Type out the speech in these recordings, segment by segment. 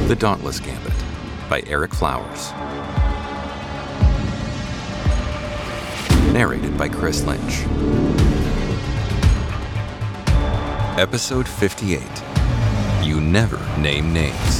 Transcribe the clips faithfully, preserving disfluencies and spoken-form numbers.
The Dauntless Gambit by Eric Flowers. Narrated by Chris Lynch. Episode fifty-eight. You Never Name Names.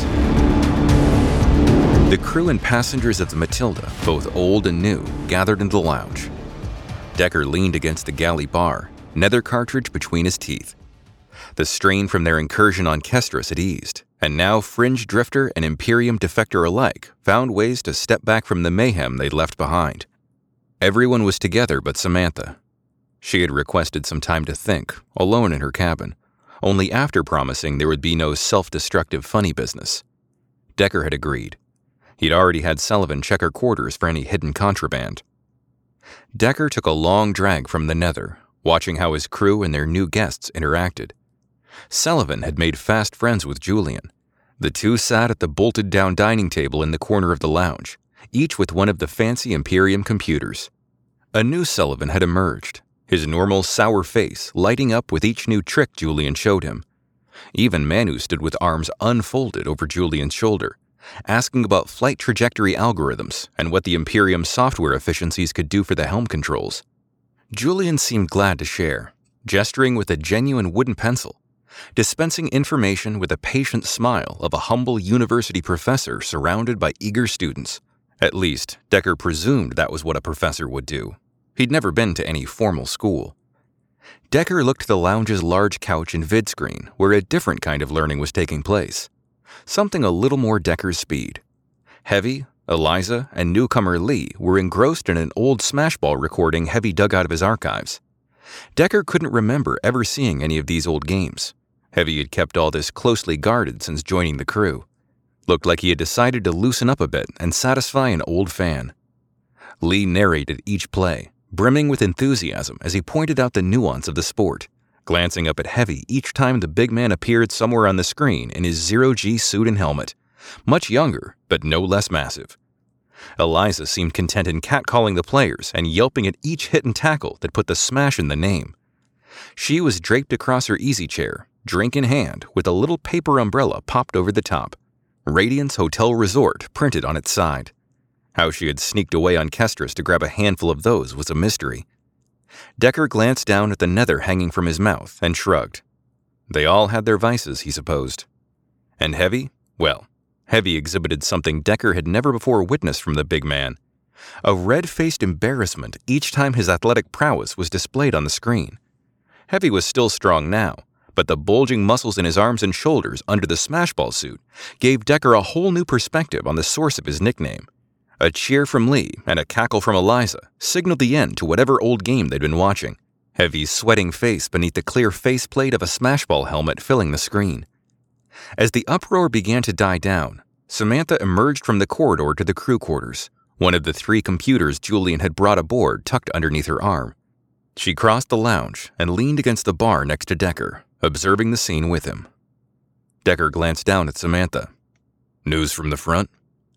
The crew and passengers of the Matilda, both old and new, gathered in the lounge. Decker leaned against the galley bar, nether cartridge between his teeth. The strain from their incursion on Kestris had eased, and now Fringe Drifter and Imperium Defector alike found ways to step back from the mayhem they'd left behind. Everyone was together but Samantha. She had requested some time to think, alone in her cabin, only after promising there would be no self-destructive funny business. Decker had agreed. He'd already had Sullivan check her quarters for any hidden contraband. Decker took a long drag from the nether, watching how his crew and their new guests interacted. Sullivan had made fast friends with Julian. The two sat at the bolted-down dining table in the corner of the lounge, each with one of the fancy Imperium computers. A new Sullivan had emerged, his normal sour face lighting up with each new trick Julian showed him. Even Manu stood with arms unfolded over Julian's shoulder, asking about flight trajectory algorithms and what the Imperium software efficiencies could do for the helm controls. Julian seemed glad to share, gesturing with a genuine wooden pencil, dispensing information with a patient smile of a humble university professor surrounded by eager students. At least, Decker presumed that was what a professor would do. He'd never been to any formal school. Decker looked to the lounge's large couch and vid screen, where a different kind of learning was taking place. Something a little more Decker's speed. Heavy, Eliza, and newcomer Lee were engrossed in an old Smashball recording Heavy dug out of his archives. Decker couldn't remember ever seeing any of these old games. Heavy had kept all this closely guarded since joining the crew. Looked like he had decided to loosen up a bit and satisfy an old fan. Lee narrated each play, brimming with enthusiasm as he pointed out the nuance of the sport, glancing up at Heavy each time the big man appeared somewhere on the screen in his zero-G suit and helmet, much younger, but no less massive. Eliza seemed content in catcalling the players and yelping at each hit and tackle that put the smash in the name. She was draped across her easy chair, drink in hand, with a little paper umbrella popped over the top. Radiance Hotel Resort printed on its side. How she had sneaked away on Kestris to grab a handful of those was a mystery. Decker glanced down at the nether hanging from his mouth and shrugged. They all had their vices, he supposed. And Heavy? Well, Heavy exhibited something Decker had never before witnessed from the big man. A red-faced embarrassment each time his athletic prowess was displayed on the screen. Heavy was still strong now, but the bulging muscles in his arms and shoulders under the Smashball suit gave Decker a whole new perspective on the source of his nickname. A cheer from Lee and a cackle from Eliza signaled the end to whatever old game they'd been watching, Heavy's sweating face beneath the clear faceplate of a Smashball helmet filling the screen. As the uproar began to die down, Samantha emerged from the corridor to the crew quarters, one of the three computers Julian had brought aboard tucked underneath her arm. She crossed the lounge and leaned against the bar next to Decker, observing the scene with him. Decker glanced down at Samantha. "News from the front?"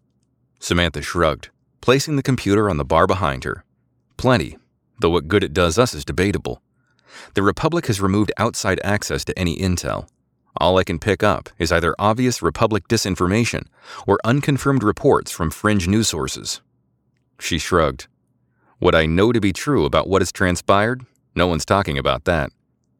Samantha shrugged, placing the computer on the bar behind her. "Plenty, though what good it does us is debatable. The Republic has removed outside access to any intel. All I can pick up is either obvious Republic disinformation or unconfirmed reports from fringe news sources." She shrugged. "What I know to be true about what has transpired, no one's talking about that."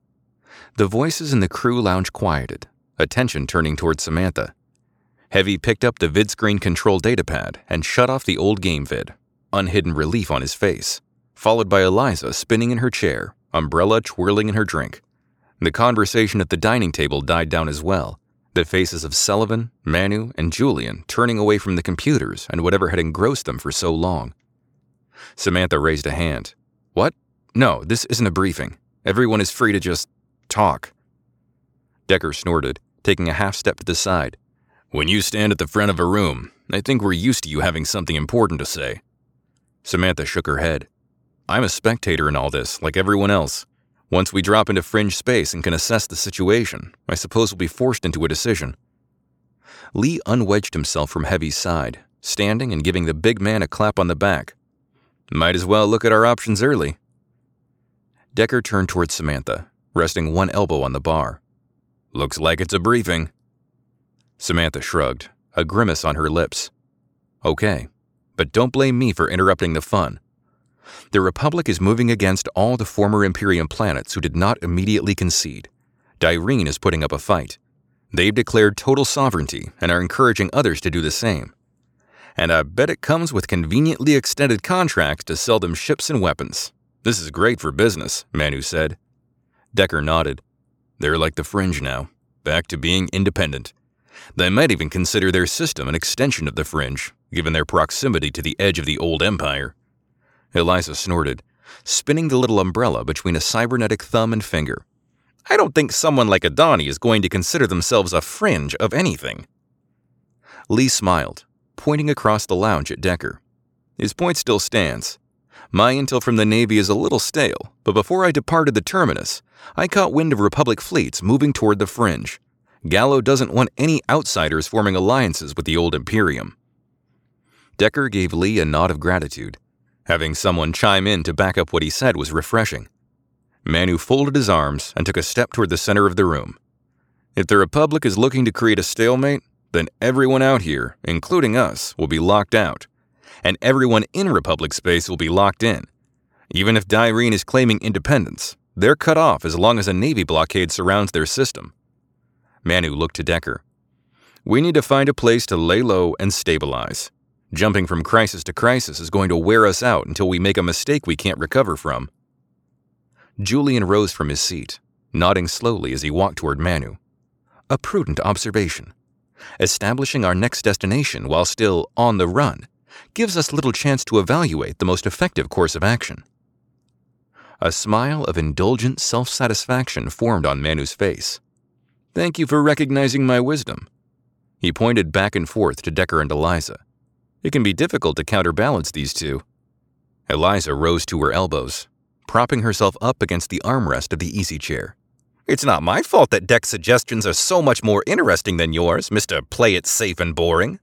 The voices in the crew lounge quieted, attention turning towards Samantha. Heavy picked up the vidscreen control datapad and shut off the old game vid, unhidden relief on his face, followed by Eliza spinning in her chair, umbrella twirling in her drink. The conversation at the dining table died down as well, the faces of Sullivan, Manu, and Julian turning away from the computers and whatever had engrossed them for so long. Samantha raised a hand. "What? No, this isn't a briefing. Everyone is free to just talk." Decker snorted, taking a half step to the side. "When you stand at the front of a room, I think we're used to you having something important to say." Samantha shook her head. "I'm a spectator in all this, like everyone else. Once we drop into fringe space and can assess the situation, I suppose we'll be forced into a decision." Lee unwedged himself from Heavy's side, standing and giving the big man a clap on the back. "Might as well look at our options early." Decker turned towards Samantha, resting one elbow on the bar. "Looks like it's a briefing." Samantha shrugged, a grimace on her lips. Okay, but don't blame me for interrupting the fun. The Republic is moving against all the former Imperium planets who did not immediately concede. Dyrene is putting up a fight. They've declared total sovereignty and are encouraging others to do the same. And I bet it comes with conveniently extended contracts to sell them ships and weapons. This is great for business, Manu said. Decker nodded. They're like the Fringe now, back to being independent. They might even consider their system an extension of the Fringe, given their proximity to the edge of the old Empire. Eliza snorted, spinning the little umbrella between a cybernetic thumb and finger. I don't think someone like Adani is going to consider themselves a fringe of anything. Lee smiled, pointing across the lounge at Decker. His point still stands. My intel from the Navy is a little stale, but before I departed the terminus, I caught wind of Republic fleets moving toward the Fringe. Gallo doesn't want any outsiders forming alliances with the old Imperium. Decker gave Lee a nod of gratitude. Having someone chime in to back up what he said was refreshing. Manu folded his arms and took a step toward the center of the room. If the Republic is looking to create a stalemate, then everyone out here, including us, will be locked out. And everyone in Republic space will be locked in. Even if Dyrene is claiming independence, they're cut off as long as a Navy blockade surrounds their system. Manu looked to Decker. We need to find a place to lay low and stabilize. Jumping from crisis to crisis is going to wear us out until we make a mistake we can't recover from. Julian rose from his seat, nodding slowly as he walked toward Manu. A prudent observation. Establishing our next destination while still on the run gives us little chance to evaluate the most effective course of action. A smile of indulgent self-satisfaction formed on Manu's face. Thank you for recognizing my wisdom. He pointed back and forth to Decker and Eliza. It can be difficult to counterbalance these two. Eliza rose to her elbows, propping herself up against the armrest of the easy chair. It's not my fault that Deck's suggestions are so much more interesting than yours, Mister Play It Safe and Boring.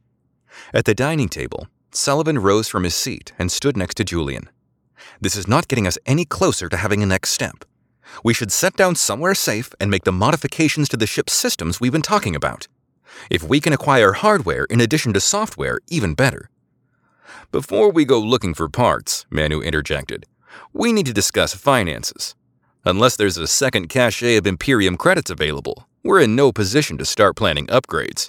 At the dining table, Sullivan rose from his seat and stood next to Julian. This is not getting us any closer to having a next step. We should set down somewhere safe and make the modifications to the ship's systems we've been talking about. If we can acquire hardware in addition to software, even better. Before we go looking for parts, Manu interjected, we need to discuss finances. Unless there's a second cache of Imperium credits available, we're in no position to start planning upgrades.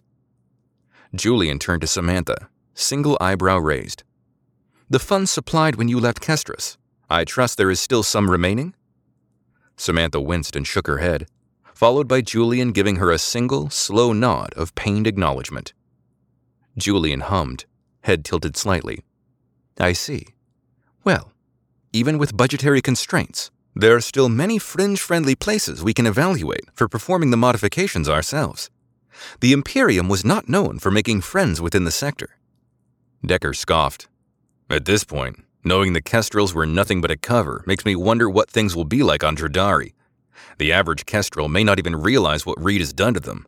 Julian turned to Samantha, single eyebrow raised. The funds supplied when you left Kestris. I trust there is still some remaining? Samantha winced and shook her head, followed by Julian giving her a single, slow nod of pained acknowledgement. Julian hummed, head tilted slightly. I see. Well, even with budgetary constraints, there are still many fringe-friendly places we can evaluate for performing the modifications ourselves. The Imperium was not known for making friends within the sector. Decker scoffed. At this point, knowing the Kestrels were nothing but a cover makes me wonder what things will be like on Dradari. The average Kestrel may not even realize what Reed has done to them.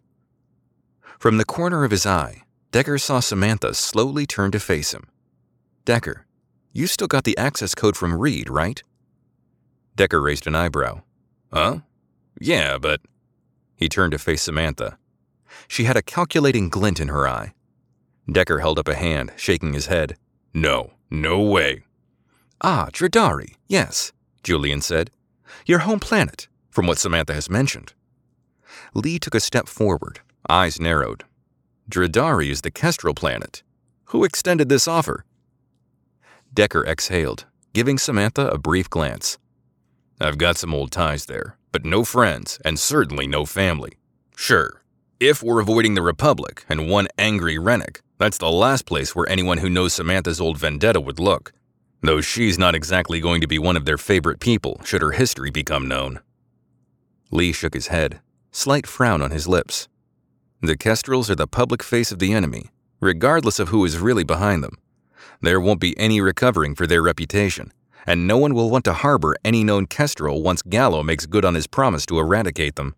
From the corner of his eye, Decker saw Samantha slowly turn to face him. Decker, you still got the access code from Reed, right? Decker raised an eyebrow. Huh? Yeah, but... He turned to face Samantha. She had a calculating glint in her eye. Decker held up a hand, shaking his head. No, no way. Ah, Dradari, yes, Julian said. Your home planet, from what Samantha has mentioned. Lee took a step forward, eyes narrowed. Dradari is the Kestrel planet. Who extended this offer? Decker exhaled, giving Samantha a brief glance. I've got some old ties there, but no friends, and certainly no family. Sure, if we're avoiding the Republic and one angry Rennick, that's the last place where anyone who knows Samantha's old vendetta would look. Though she's not exactly going to be one of their favorite people should her history become known. Lee shook his head, slight frown on his lips. The Kestrels are the public face of the enemy, regardless of who is really behind them. There won't be any recovering for their reputation, and no one will want to harbor any known Kestrel once Gallo makes good on his promise to eradicate them.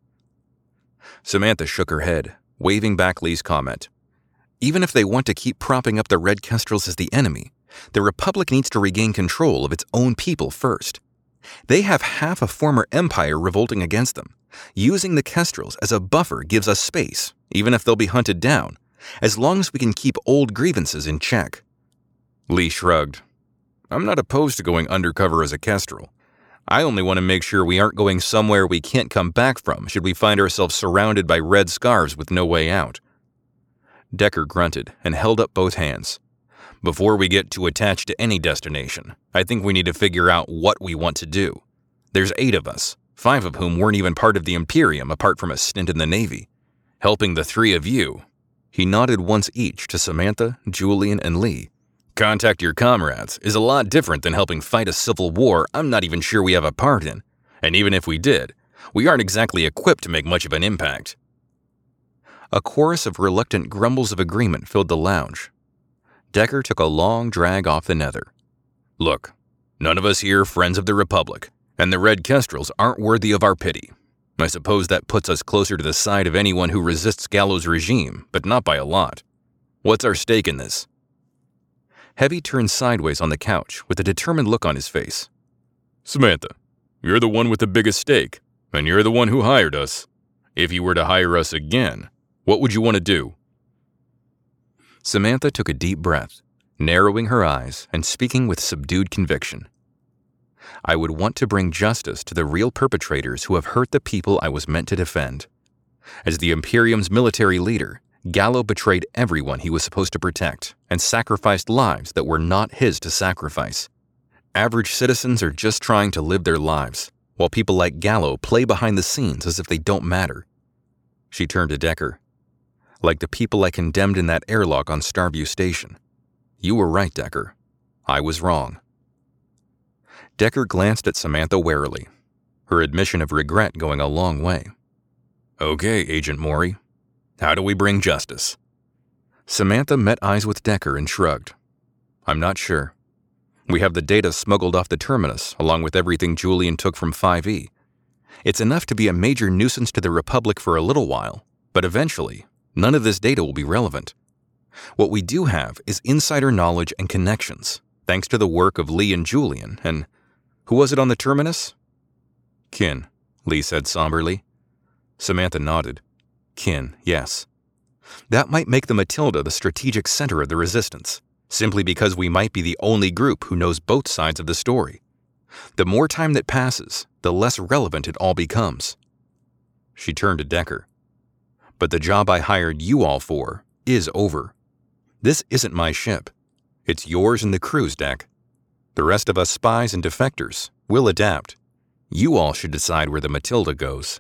Samantha shook her head, waving back Lee's comment. Even if they want to keep propping up the Red Kestrels as the enemy, the Republic needs to regain control of its own people first. They have half a former empire revolting against them. Using the Kestrels as a buffer gives us space, even if they'll be hunted down, as long as we can keep old grievances in check. Lee shrugged. I'm not opposed to going undercover as a Kestrel. I only want to make sure we aren't going somewhere we can't come back from should we find ourselves surrounded by red scarves with no way out. Decker grunted and held up both hands. Before we get too attached to any destination, I think we need to figure out what we want to do. There's eight of us, five of whom weren't even part of the Imperium apart from a stint in the Navy. Helping the three of you. He nodded once each to Samantha, Julian, and Lee. Contact your comrades is a lot different than helping fight a civil war I'm not even sure we have a part in. And even if we did, we aren't exactly equipped to make much of an impact. A chorus of reluctant grumbles of agreement filled the lounge. Decker took a long drag off the nether. Look, none of us here are friends of the Republic, and the Red Kestrels aren't worthy of our pity. I suppose that puts us closer to the side of anyone who resists Gallo's regime, but not by a lot. What's our stake in this? Heavy turned sideways on the couch with a determined look on his face. Samantha, you're the one with the biggest stake, and you're the one who hired us. If you were to hire us again, what would you want to do? Samantha took a deep breath, narrowing her eyes and speaking with subdued conviction. I would want to bring justice to the real perpetrators who have hurt the people I was meant to defend. As the Imperium's military leader, Gallo betrayed everyone he was supposed to protect and sacrificed lives that were not his to sacrifice. Average citizens are just trying to live their lives, while people like Gallo play behind the scenes as if they don't matter. She turned to Decker. Like the people I condemned in that airlock on Starview Station. You were right, Decker. I was wrong. Decker glanced at Samantha warily, her admission of regret going a long way. Okay, Agent Mori. How do we bring justice? Samantha met eyes with Decker and shrugged. I'm not sure. We have the data smuggled off the terminus, along with everything Julian took from five E. It's enough to be a major nuisance to the Republic for a little while, but eventually, none of this data will be relevant. What we do have is insider knowledge and connections, thanks to the work of Lee and Julian, and who was it on the terminus? Kin, Lee said somberly. Samantha nodded. Kin, yes. That might make the Matilda the strategic center of the resistance, simply because we might be the only group who knows both sides of the story. The more time that passes, the less relevant it all becomes. She turned to Decker. But the job I hired you all for is over. This isn't my ship. It's yours and the crew's, Deck. The rest of us spies and defectors will adapt. You all should decide where the Matilda goes.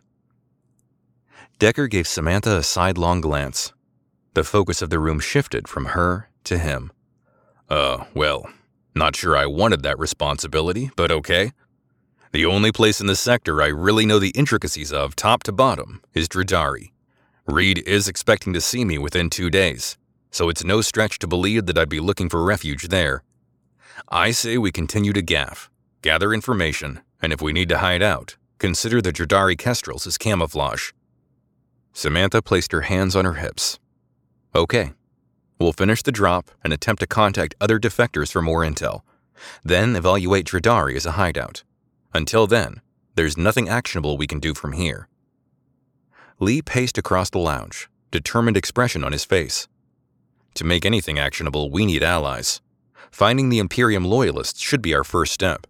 Decker gave Samantha a sidelong glance. The focus of the room shifted from her to him. Uh, well, not sure I wanted that responsibility, but okay. The only place in the sector I really know the intricacies of top to bottom is Dradari. Reed is expecting to see me within two days, so it's no stretch to believe that I'd be looking for refuge there. I say we continue to gaff, gather information, and if we need to hide out, consider the Dradari Kestrels as camouflage. Samantha placed her hands on her hips. Okay. We'll finish the drop and attempt to contact other defectors for more intel. Then evaluate Dradari as a hideout. Until then, there's nothing actionable we can do from here. Lee paced across the lounge, determined expression on his face. To make anything actionable, we need allies. Finding the Imperium loyalists should be our first step.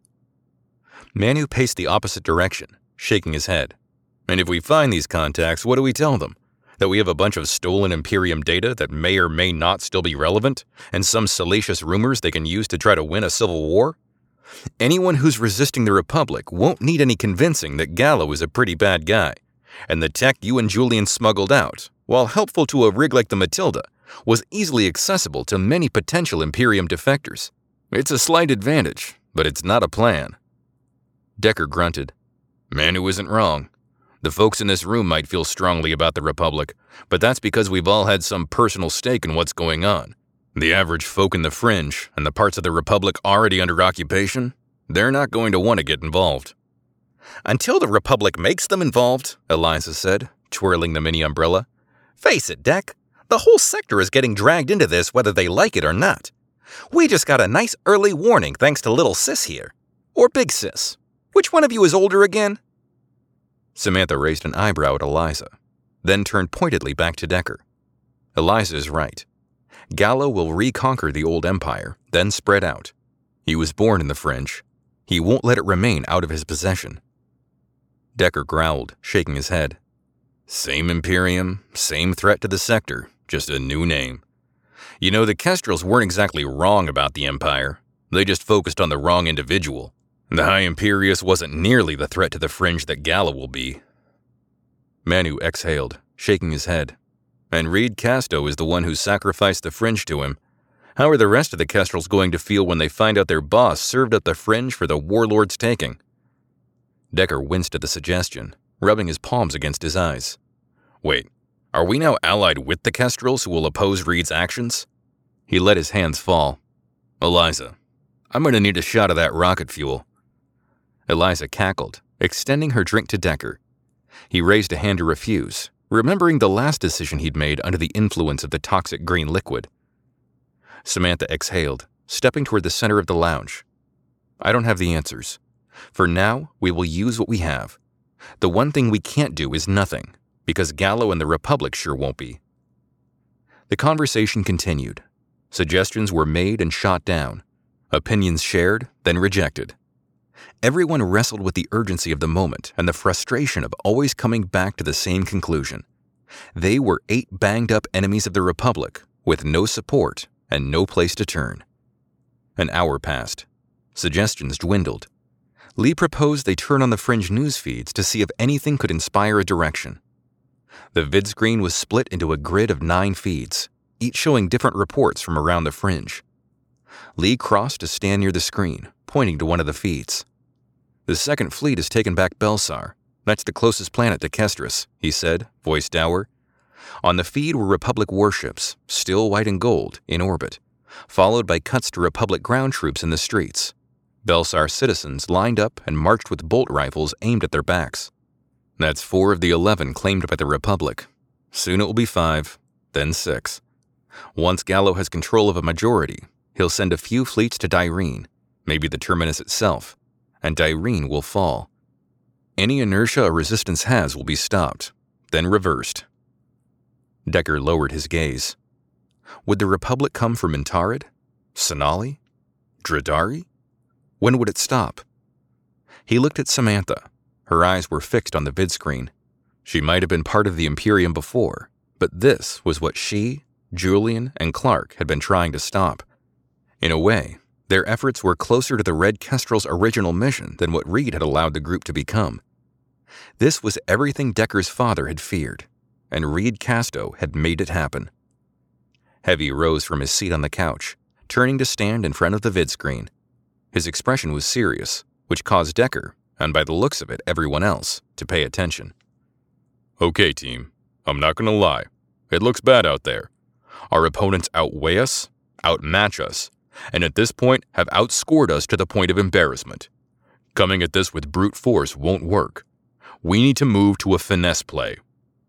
Manu paced the opposite direction, shaking his head. And if we find these contacts, what do we tell them? That we have a bunch of stolen Imperium data that may or may not still be relevant, and some salacious rumors they can use to try to win a civil war? Anyone who's resisting the Republic won't need any convincing that Gallo is a pretty bad guy, and the tech you and Julian smuggled out, while helpful to a rig like the Matilda, was easily accessible to many potential Imperium defectors. It's a slight advantage, but it's not a plan. Decker grunted. Manu isn't wrong. The folks in this room might feel strongly about the Republic, but that's because we've all had some personal stake in what's going on. The average folk in the fringe, and the parts of the Republic already under occupation, they're not going to want to get involved. Until the Republic makes them involved, Eliza said, twirling the mini umbrella. Face it, Deck, the whole sector is getting dragged into this whether they like it or not. We just got a nice early warning thanks to little sis here. Or big sis. Which one of you is older again? Samantha raised an eyebrow at Eliza, then turned pointedly back to Decker. Eliza is right. Gallo will reconquer the old empire, then spread out. He was born in the Fringe. He won't let it remain out of his possession. Decker growled, shaking his head. Same Imperium, same threat to the sector, just a new name. You know, the Kestrels weren't exactly wrong about the Empire. They just focused on the wrong individual. The High Imperius wasn't nearly the threat to the Fringe that Gallo will be. Manu exhaled, shaking his head. And Reed Casto is the one who sacrificed the Fringe to him. How are the rest of the Kestrels going to feel when they find out their boss served up the Fringe for the warlord's taking? Decker winced at the suggestion, rubbing his palms against his eyes. Wait, are we now allied with the Kestrels who will oppose Reed's actions? He let his hands fall. Eliza, I'm going to need a shot of that rocket fuel. Eliza cackled, extending her drink to Decker. He raised a hand to refuse, remembering the last decision he'd made under the influence of the toxic green liquid. Samantha exhaled, stepping toward the center of the lounge. I don't have the answers. For now, we will use what we have. The one thing we can't do is nothing, because Gallo and the Republic sure won't be. The conversation continued. Suggestions were made and shot down. Opinions shared, then rejected. Everyone wrestled with the urgency of the moment and the frustration of always coming back to the same conclusion. They were eight banged-up enemies of the Republic, with no support and no place to turn. An hour passed. Suggestions dwindled. Lee proposed they turn on the Fringe news feeds to see if anything could inspire a direction. The vid screen was split into a grid of nine feeds, each showing different reports from around the Fringe. Lee crossed to stand near the screen, pointing to one of the feeds. The Second Fleet has taken back Belsar. That's the closest planet to Kestris, he said, voice dour. On the feed were Republic warships, still white and gold, in orbit, followed by cuts to Republic ground troops in the streets. Belsar citizens lined up and marched with bolt rifles aimed at their backs. That's four of the eleven claimed by the Republic. Soon it will be five, then six. Once Gallo has control of a majority, he'll send a few fleets to Dyrene, maybe the terminus itself, and Dyrene will fall. Any inertia a resistance has will be stopped, then reversed. Decker lowered his gaze. Would the Republic come from Mintarid? Sonali? Dradari? When would it stop? He looked at Samantha. Her eyes were fixed on the vid screen. She might have been part of the Imperium before, but this was what she, Julian, and Clark had been trying to stop. In a way, their efforts were closer to the Red Kestrel's original mission than what Reed had allowed the group to become. This was everything Decker's father had feared, and Reed Casto had made it happen. Heavy rose from his seat on the couch, turning to stand in front of the vid screen. His expression was serious, which caused Decker, and by the looks of it, everyone else, to pay attention. Okay, team, I'm not gonna lie. It looks bad out there. Our opponents outweigh us, outmatch us, and at this point have outscored us to the point of embarrassment. Coming at this with brute force won't work. We need to move to a finesse play.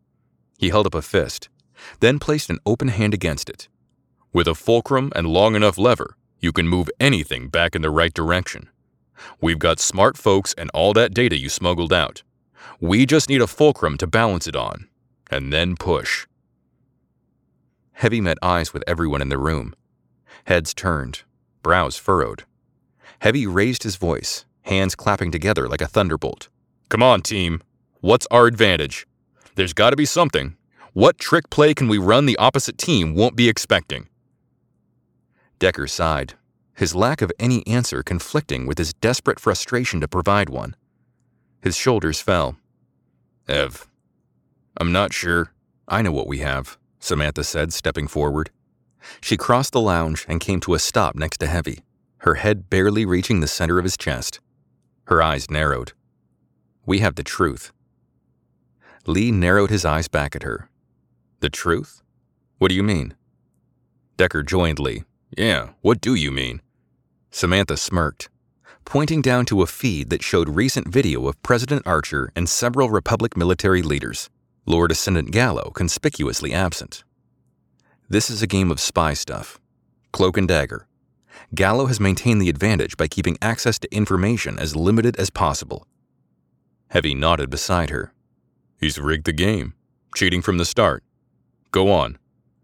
He held up a fist, then placed an open hand against it. With a fulcrum and long enough lever, you can move anything back in the right direction. We've got smart folks and all that data you smuggled out. We just need a fulcrum to balance it on, and then push. Heavy met eyes with everyone in the room. Heads turned, brows furrowed. Heavy raised his voice, hands clapping together like a thunderbolt. Come on, team. What's our advantage? There's got to be something. What trick play can we run the opposite team won't be expecting? Decker sighed, his lack of any answer conflicting with his desperate frustration to provide one. His shoulders fell. Ev, I'm not sure. I know what we have, Samantha said, stepping forward. She crossed the lounge and came to a stop next to Heavy, her head barely reaching the center of his chest. Her eyes narrowed. We have the truth. Lee narrowed his eyes back at her. The truth? What do you mean? Decker joined Lee. Yeah, what do you mean? Samantha smirked, pointing down to a feed that showed recent video of President Archer and several Republic military leaders, Lord Ascendant Gallo conspicuously absent. This is a game of spy stuff. Cloak and dagger. Gallo has maintained the advantage by keeping access to information as limited as possible. Heavy nodded beside her. He's rigged the game, cheating from the start. Go on.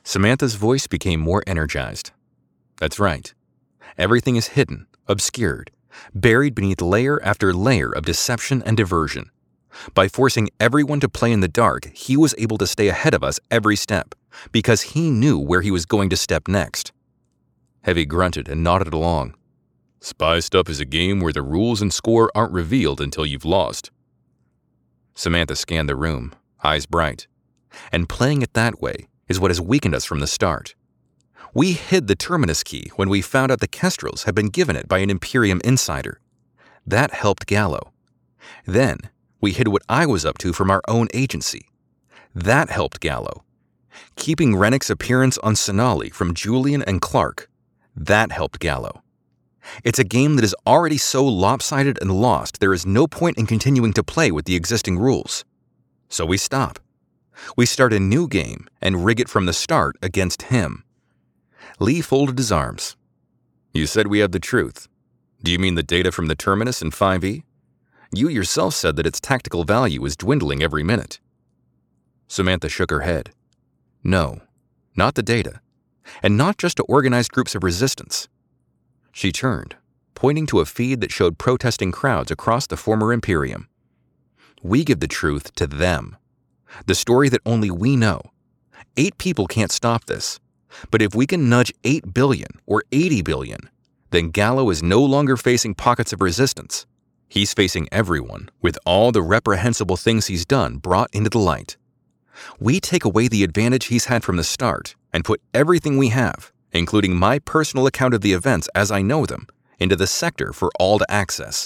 Samantha's voice became more energized. That's right. Everything is hidden, obscured, buried beneath layer after layer of deception and diversion. By forcing everyone to play in the dark, he was able to stay ahead of us every step, because he knew where he was going to step next. Heavy grunted and nodded along. Spy Stuff is a game where the rules and score aren't revealed until you've lost. Samantha scanned the room, eyes bright. And playing it that way is what has weakened us from the start. We hid the Terminus key when we found out the Kestrels had been given it by an Imperium insider. That helped Gallo. Then, we hid what I was up to from our own agency. That helped Gallo. Keeping Rennick's appearance on Sonali from Julian and Clark. That helped Gallo. It's a game that is already so lopsided and lost there is no point in continuing to play with the existing rules. So we stop. We start a new game and rig it from the start against him. Lee folded his arms. You said we have the truth. Do you mean the data from the Terminus in five E? You yourself said that its tactical value is dwindling every minute. Samantha shook her head. No, not the data, and not just to organized groups of resistance. She turned, pointing to a feed that showed protesting crowds across the former Imperium. We give the truth to them. The story that only we know. Eight people can't stop this. But if we can nudge eight billion or eighty billion, then Gallo is no longer facing pockets of resistance. He's facing everyone, with all the reprehensible things he's done brought into the light. We take away the advantage he's had from the start and put everything we have, including my personal account of the events as I know them, into the sector for all to access.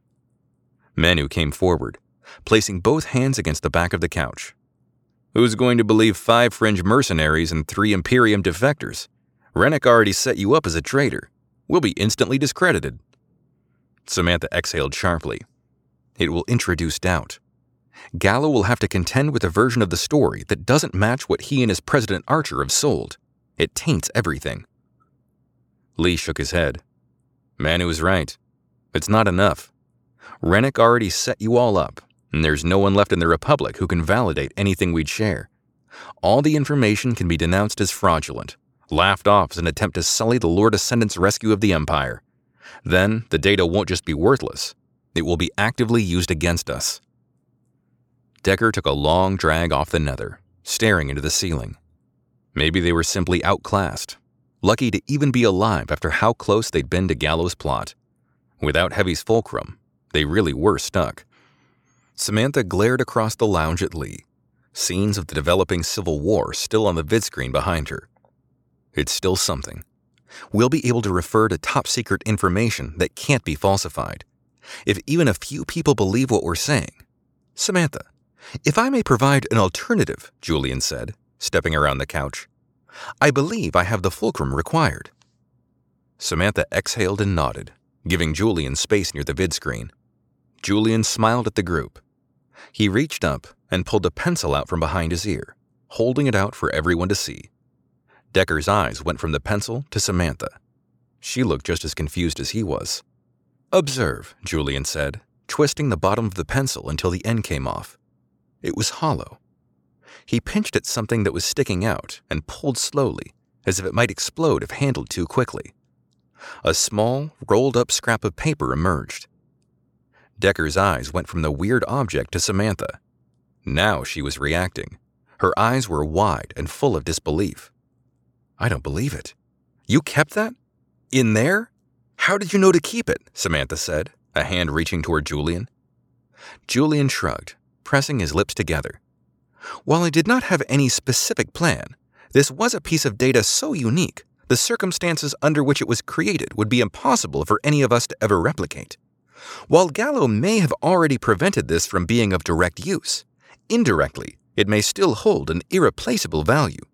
Manu came forward, placing both hands against the back of the couch. Who's going to believe five fringe mercenaries and three Imperium defectors? Rennick already set you up as a traitor. We'll be instantly discredited. Samantha exhaled sharply. It will introduce doubt. Gallo will have to contend with a version of the story that doesn't match what he and his President Archer have sold. It taints everything. Lee shook his head. Manu is right. It's not enough. Rennick already set you all up, and there's no one left in the Republic who can validate anything we'd share. All the information can be denounced as fraudulent, laughed off as an attempt to sully the Lord Ascendant's rescue of the Empire. Then, the data won't just be worthless. It will be actively used against us. Decker took a long drag off the nether, staring into the ceiling. Maybe they were simply outclassed, lucky to even be alive after how close they'd been to Gallo's plot. Without Heavy's fulcrum, they really were stuck. Samantha glared across the lounge at Lee, scenes of the developing civil war still on the vidscreen behind her. It's still something. We'll be able to refer to top-secret information that can't be falsified. If even a few people believe what we're saying. Samantha, if I may provide an alternative, Julian said, stepping around the couch. I believe I have the fulcrum required. Samantha exhaled and nodded, giving Julian space near the vidscreen. Julian smiled at the group. He reached up and pulled a pencil out from behind his ear, holding it out for everyone to see. Decker's eyes went from the pencil to Samantha. She looked just as confused as he was. Observe, Julian said, twisting the bottom of the pencil until the end came off. It was hollow. He pinched at something that was sticking out and pulled slowly, as if it might explode if handled too quickly. A small, rolled-up scrap of paper emerged. Decker's eyes went from the weird object to Samantha. Now she was reacting. Her eyes were wide and full of disbelief. I don't believe it. You kept that? In there? How did you know to keep it? Samantha said, a hand reaching toward Julian. Julian shrugged, pressing his lips together. While I did not have any specific plan, this was a piece of data so unique, the circumstances under which it was created would be impossible for any of us to ever replicate. While Gallo may have already prevented this from being of direct use, indirectly, it may still hold an irreplaceable value.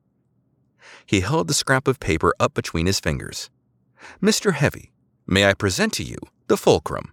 He held the scrap of paper up between his fingers. Mister Heavy, may I present to you the fulcrum?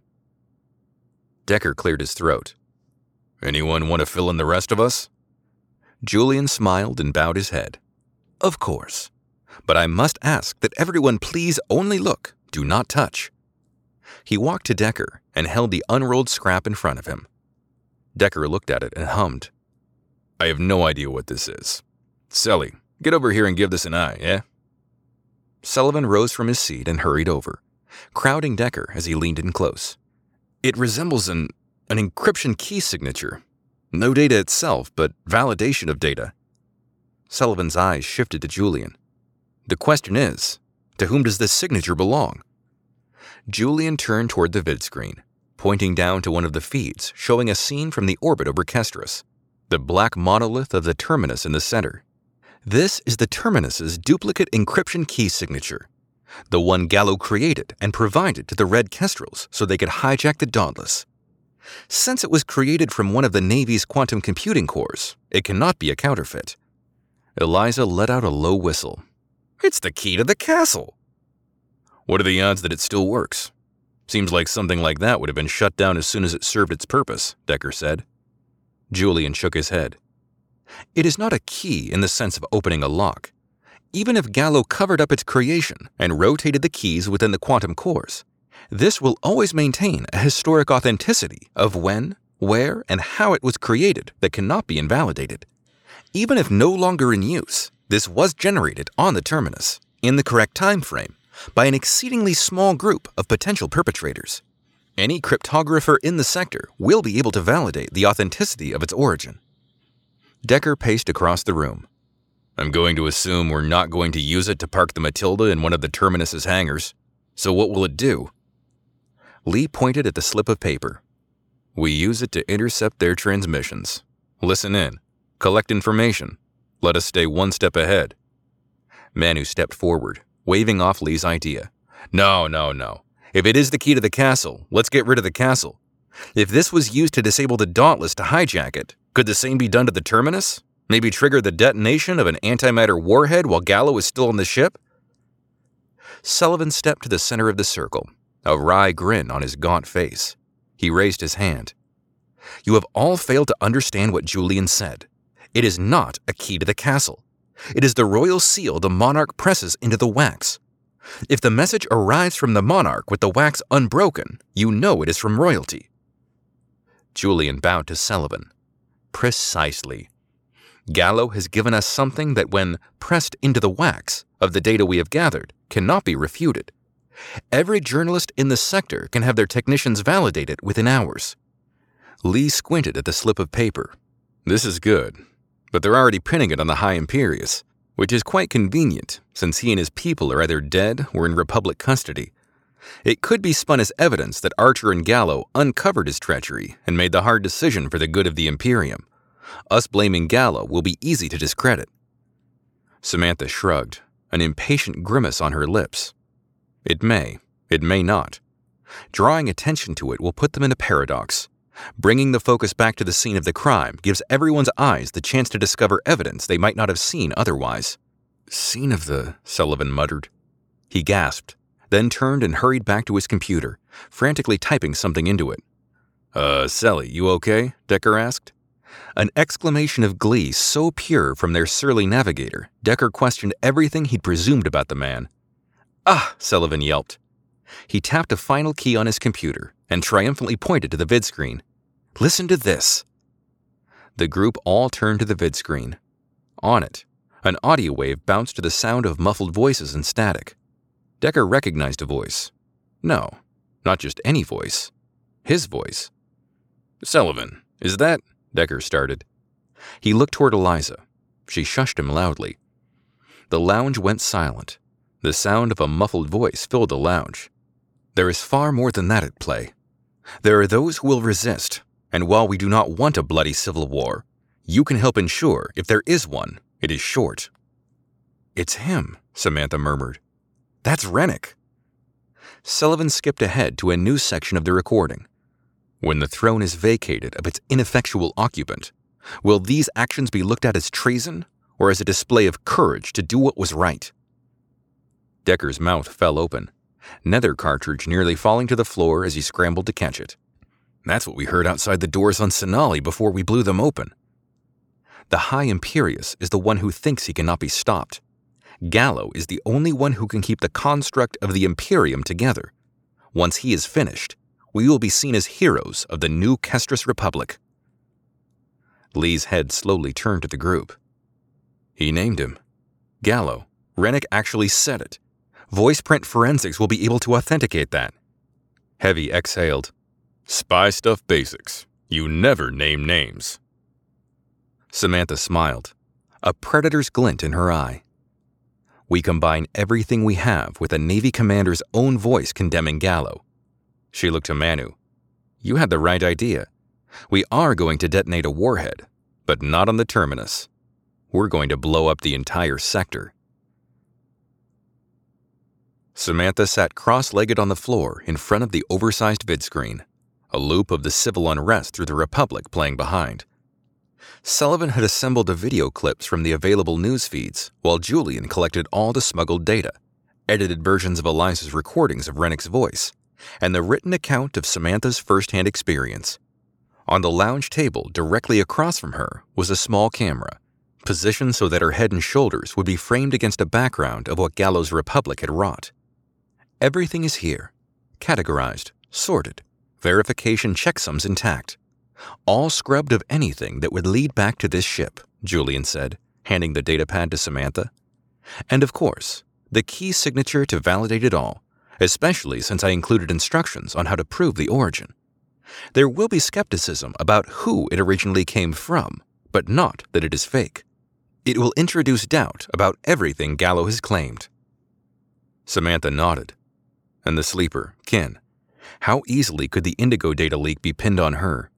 Decker cleared his throat. Anyone want to fill in the rest of us? Julian smiled and bowed his head. Of course. But I must ask that everyone please only look, do not touch. He walked to Decker and held the unrolled scrap in front of him. Decker looked at it and hummed. I have no idea what this is. Selly, Get over here and give this an eye, yeah? Sullivan rose from his seat and hurried over, crowding Decker as he leaned in close. It resembles an, an encryption key signature. No data itself, but validation of data. Sullivan's eyes shifted to Julian. The question is, to whom does this signature belong? Julian turned toward the vidscreen, pointing down to one of the feeds showing a scene from the orbit over Kestris, the black monolith of the Terminus in the center. This is the Terminus's duplicate encryption key signature, the one Gallo created and provided to the Red Kestrels so they could hijack the Dauntless. Since it was created from one of the Navy's quantum computing cores, it cannot be a counterfeit. Eliza let out a low whistle. It's the key to the castle. What are the odds that it still works? Seems like something like that would have been shut down as soon as it served its purpose, Decker said. Julian shook his head. It is not a key in the sense of opening a lock. Even if Gallo covered up its creation and rotated the keys within the quantum cores, this will always maintain a historic authenticity of when, where, and how it was created that cannot be invalidated. Even if no longer in use, this was generated on the Terminus, in the correct time frame, by an exceedingly small group of potential perpetrators. Any cryptographer in the sector will be able to validate the authenticity of its origin. Decker paced across the room. I'm going to assume we're not going to use it to park the Matilda in one of the Terminus's hangars. So what will it do? Lee pointed at the slip of paper. We use it to intercept their transmissions. Listen in. Collect information. Let us stay one step ahead. Manu stepped forward, waving off Lee's idea. No, no, no. If it is the key to the castle, let's get rid of the castle. If this was used to disable the Dauntless to hijack it, could the same be done to the Terminus? Maybe trigger the detonation of an antimatter warhead while Gallo is still on the ship? Sullivan stepped to the center of the circle, a wry grin on his gaunt face. He raised his hand. You have all failed to understand what Julian said. It is not a key to the castle. It is the royal seal the monarch presses into the wax. If the message arrives from the monarch with the wax unbroken, you know it is from royalty. Julian bowed to Sullivan. Precisely. Gallo has given us something that, when pressed into the wax of the data we have gathered, cannot be refuted. Every journalist in the sector can have their technicians validate it within hours. Lee squinted at the slip of paper. This is good, but they're already pinning it on the High Imperius, which is quite convenient since he and his people are either dead or in Republic custody. It could be spun as evidence that Archer and Gallo uncovered his treachery and made the hard decision for the good of the Imperium. Us blaming Gallo will be easy to discredit. Samantha shrugged, an impatient grimace on her lips. It may, it may not. Drawing attention to it will put them in a paradox. Bringing the focus back to the scene of the crime gives everyone's eyes the chance to discover evidence they might not have seen otherwise. Scene of the... Sullivan muttered. He gasped, then turned and hurried back to his computer, frantically typing something into it. Uh, Sally, you okay? Decker asked. An exclamation of glee so pure from their surly navigator, Decker questioned everything he'd presumed about the man. Ah, Sullivan yelped. He tapped a final key on his computer and triumphantly pointed to the vidscreen. Listen to this. The group all turned to the vidscreen. On it, an audio wave bounced to the sound of muffled voices and static. Decker recognized a voice. No, not just any voice. His voice. Sullivan, is that... Decker started. He looked toward Eliza. She shushed him loudly. The lounge went silent. The sound of a muffled voice filled the lounge. There is far more than that at play. There are those who will resist, and while we do not want a bloody civil war, you can help ensure, if there is one, it is short. It's him, Samantha murmured. That's Rennick. Sullivan skipped ahead to a new section of the recording. When the throne is vacated of its ineffectual occupant, will these actions be looked at as treason or as a display of courage to do what was right? Decker's mouth fell open, nether cartridge nearly falling to the floor as he scrambled to catch it. That's what we heard outside the doors on Sonali before we blew them open. The High Imperius is the one who thinks he cannot be stopped. Gallo is the only one who can keep the construct of the Imperium together. Once he is finished, we will be seen as heroes of the new Kestris Republic. Lee's head slowly turned to the group. He named him, Gallo, Rennick actually said it. Voice print forensics will be able to authenticate that. Heavy exhaled. Spy stuff basics. You never name names. Samantha smiled, a predator's glint in her eye. We combine everything we have with a Navy commander's own voice condemning Gallo. She looked to Manu. You had the right idea. We are going to detonate a warhead, but not on the terminus. We're going to blow up the entire sector. Samantha sat cross-legged on the floor in front of the oversized vid screen, a loop of the civil unrest through the Republic playing behind. Sullivan had assembled the video clips from the available news feeds, while Julian collected all the smuggled data, edited versions of Eliza's recordings of Rennick's voice, and the written account of Samantha's first-hand experience. On the lounge table directly across from her was a small camera, positioned so that her head and shoulders would be framed against a background of what Gallo's Republic had wrought. Everything is here, categorized, sorted, verification checksums intact. All scrubbed of anything that would lead back to this ship, Julian said, handing the datapad to Samantha. And of course, the key signature to validate it all, especially since I included instructions on how to prove the origin. There will be skepticism about who it originally came from, but not that it is fake. It will introduce doubt about everything Gallo has claimed. Samantha nodded. And the sleeper, Kin. How easily could the Indigo data leak be pinned on her?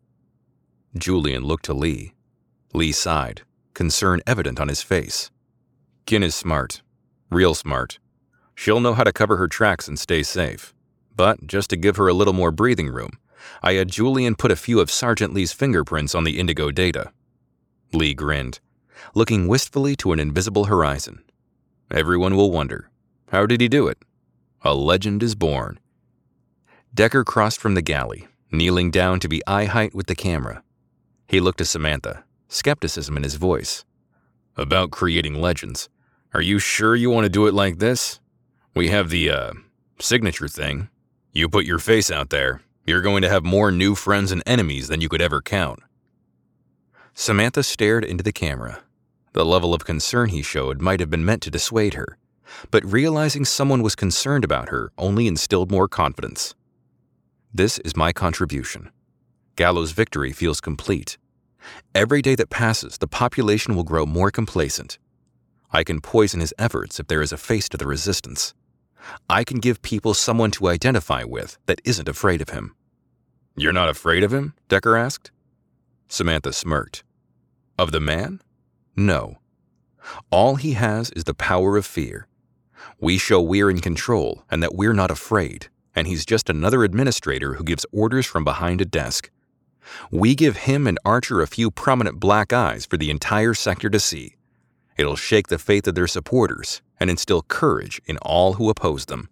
Julian looked to Lee. Lee sighed, concern evident on his face. Kin is smart. Real smart. She'll know how to cover her tracks and stay safe. But just to give her a little more breathing room, I had Julian put a few of Sergeant Lee's fingerprints on the Indigo data. Lee grinned, looking wistfully to an invisible horizon. Everyone will wonder, how did he do it? A legend is born. Decker crossed from the galley, kneeling down to be eye height with the camera. He looked to Samantha, skepticism in his voice. About creating legends. Are you sure you want to do it like this? We have the, uh, signature thing. You put your face out there, you're going to have more new friends and enemies than you could ever count. Samantha stared into the camera. The level of concern he showed might have been meant to dissuade her, but realizing someone was concerned about her only instilled more confidence. This is my contribution. Gallo's victory feels complete. Every day that passes, the population will grow more complacent. I can poison his efforts if there is a face to the resistance. I can give people someone to identify with that isn't afraid of him. You're not afraid of him? Decker asked. Samantha smirked. Of the man? No. All he has is the power of fear. We show we're in control and that we're not afraid, and he's just another administrator who gives orders from behind a desk. We give him and Archer a few prominent black eyes for the entire sector to see. It'll shake the faith of their supporters and instill courage in all who oppose them.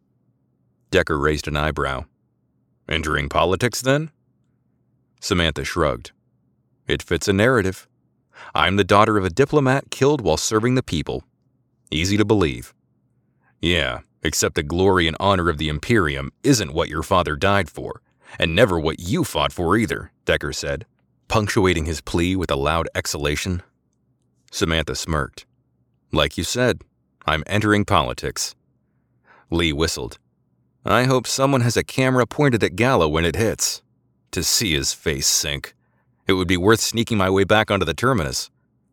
Decker raised an eyebrow. Entering politics, then? Samantha shrugged. It fits a narrative. I'm the daughter of a diplomat killed while serving the people. Easy to believe. Yeah, except the glory and honor of the Imperium isn't what your father died for, and never what you fought for either, Decker said, punctuating his plea with a loud exhalation. Samantha smirked. Like you said, I'm entering politics. Lee whistled. I hope someone has a camera pointed at Gallo when it hits. To see his face sink. It would be worth sneaking my way back onto the terminus.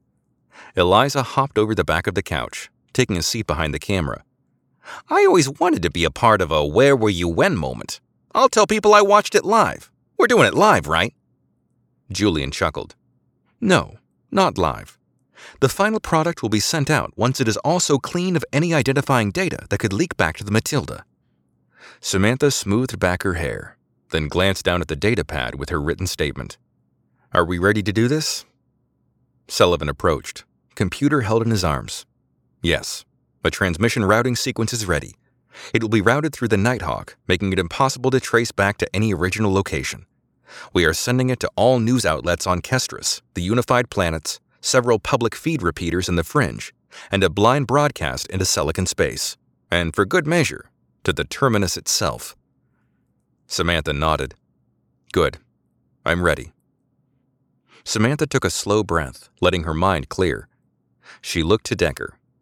Eliza hopped over the back of the couch, taking a seat behind the camera. I always wanted to be a part of a where were you when moment. I'll tell people I watched it live. We're doing it live, right? Julian chuckled. No, not live. The final product will be sent out once it is also clean of any identifying data that could leak back to the Matilda. Samantha smoothed back her hair, then glanced down at the datapad with her written statement. Are we ready to do this? Sullivan approached, computer held in his arms. Yes, a transmission routing sequence is ready. It will be routed through the Nighthawk, making it impossible to trace back to any original location. We are sending it to all news outlets on Kestris, the Unified Planets, several public feed repeaters in the Fringe, and a blind broadcast into Selican space. And for good measure, to the terminus itself. Samantha nodded. Good. I'm ready. Samantha took a slow breath, letting her mind clear. She looked to Decker,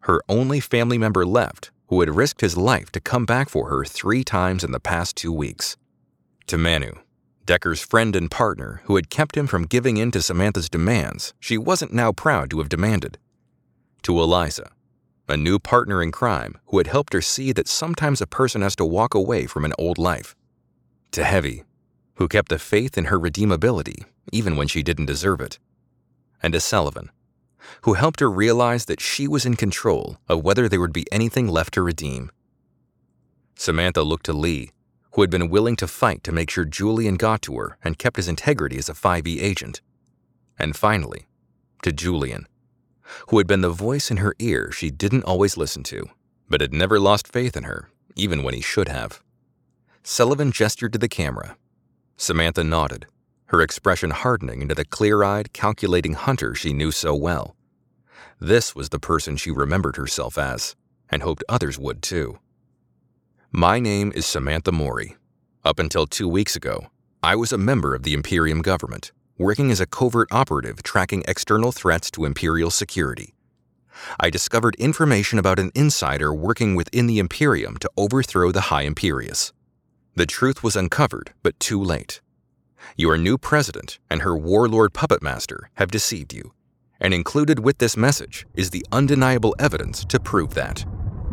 her only family member left who had risked his life to come back for her three times in the past two weeks. To Manu, Decker's friend and partner who had kept him from giving in to Samantha's demands she wasn't now proud to have demanded. To Eliza, a new partner in crime who had helped her see that sometimes a person has to walk away from an old life. To Heavy, who kept the faith in her redeemability even when she didn't deserve it. And to Sullivan, who helped her realize that she was in control of whether there would be anything left to redeem. Samantha looked to Lee, who had been willing to fight to make sure Julian got to her and kept his integrity as a five E agent. And finally, to Julian, who had been the voice in her ear she didn't always listen to, but had never lost faith in her, even when he should have. Sullivan gestured to the camera. Samantha nodded, her expression hardening into the clear-eyed, calculating hunter she knew so well. This was the person she remembered herself as, and hoped others would too. My name is Samantha Mori. Up until two weeks ago, I was a member of the Imperium government, working as a covert operative tracking external threats to Imperial security. I discovered information about an insider working within the Imperium to overthrow the High Imperius. The truth was uncovered, but too late. Your new president and her warlord puppet master have deceived you, and included with this message is the undeniable evidence to prove that.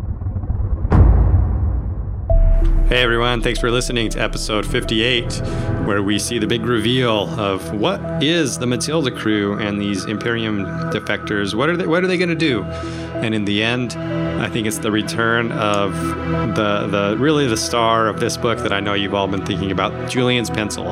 Hey everyone, thanks for listening to episode fifty-eight, where we see the big reveal of what is the Matilda crew and these Imperium defectors. What are they, what are they going to do? And in the end, I think it's the return of the the really the star of this book that I know you've all been thinking about, Julian's pencil,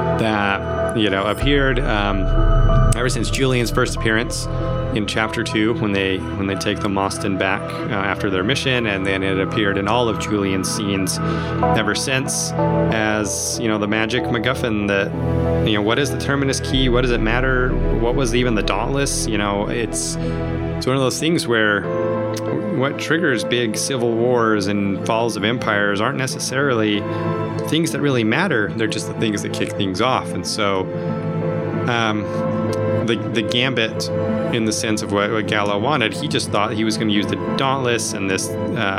that you know appeared um, ever since Julian's first appearance in chapter two, when they when they take the Mostyn back uh, after their mission, and then it appeared in all of Julian's scenes ever since as you know the magic MacGuffin. That you know what is the Terminus key? What does it matter? What was even the Dauntless? You know, it's it's one of those things where what triggers big civil wars and falls of empires aren't necessarily things that really matter. They're just the things that kick things off. And so um, the the gambit, in the sense of what, what Gallo wanted, he just thought he was going to use the Dauntless and this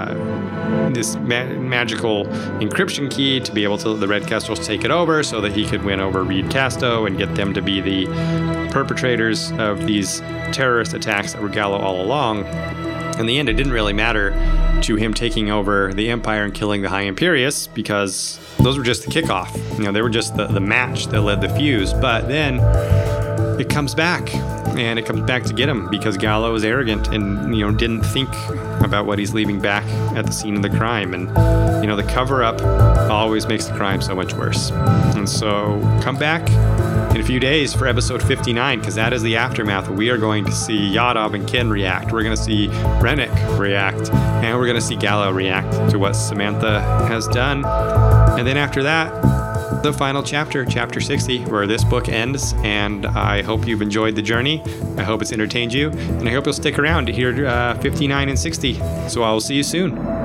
uh, this ma- magical encryption key to be able to let the Red Kestrels take it over so that he could win over Reed Casto and get them to be the perpetrators of these terrorist attacks that were Gallo all along. In the end, it didn't really matter to him taking over the Empire and killing the High Imperius, because those were just the kickoff. You know, they were just the, the match that led the fuse. But then it comes back, and it comes back to get him, because Gallo is arrogant and, you know, didn't think about what he's leaving back at the scene of the crime. And, you know, the cover-up always makes the crime so much worse. And so come back in a few days for episode fifty-nine, because that is the aftermath. We are going to see Yadav and Ken react. We're going to see Rennick react. And we're going to see Gallo react to what Samantha has done. And then after that, the final chapter, chapter sixty, where this book ends. And I hope you've enjoyed the journey. I hope it's entertained you. And I hope you'll stick around to hear uh, fifty-nine and sixty. So I will see you soon.